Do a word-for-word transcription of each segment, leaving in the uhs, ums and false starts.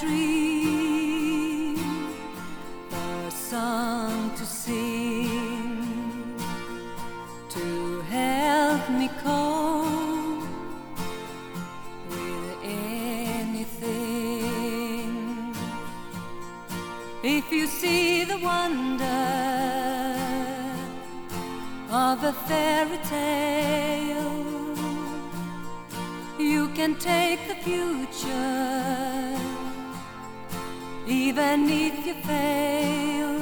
dream, a song to sing, to help me cope with anything. If you see the wonder of a fairy tale, you can take the future, even if you fail.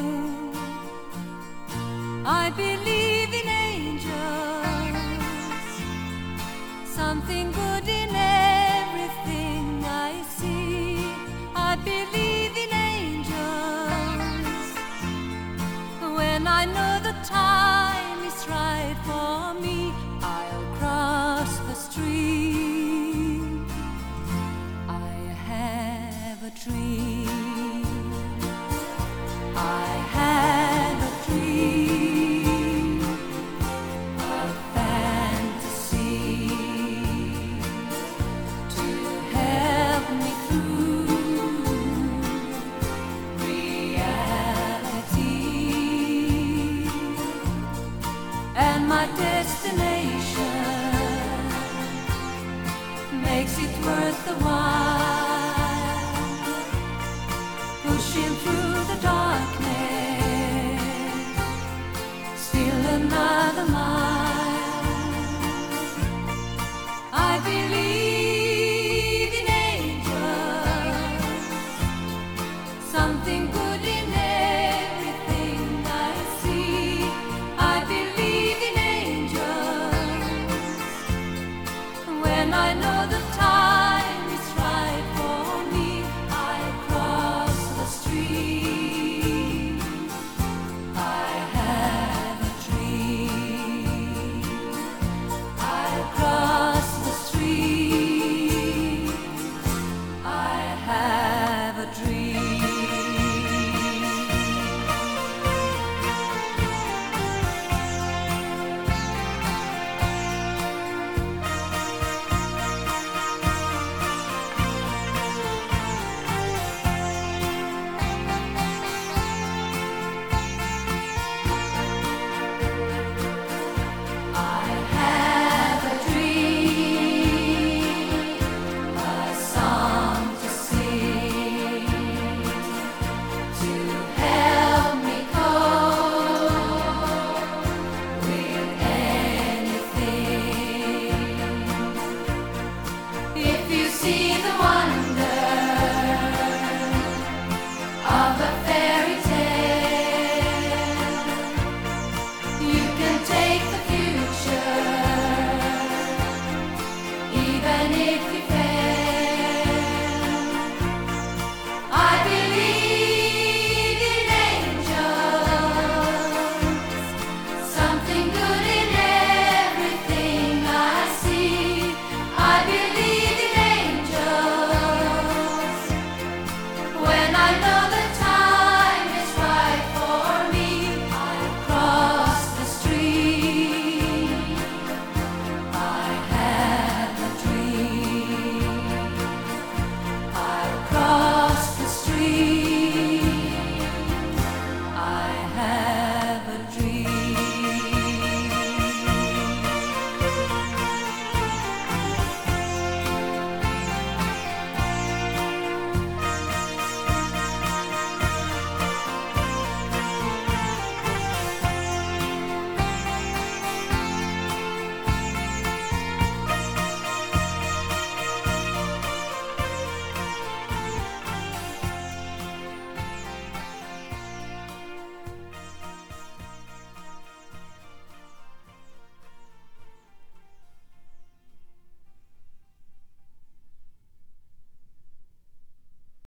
I believe in angels, something good in everything I see. I believe in angels, when I know the time is right for me, I'll cross the street. I have a dream.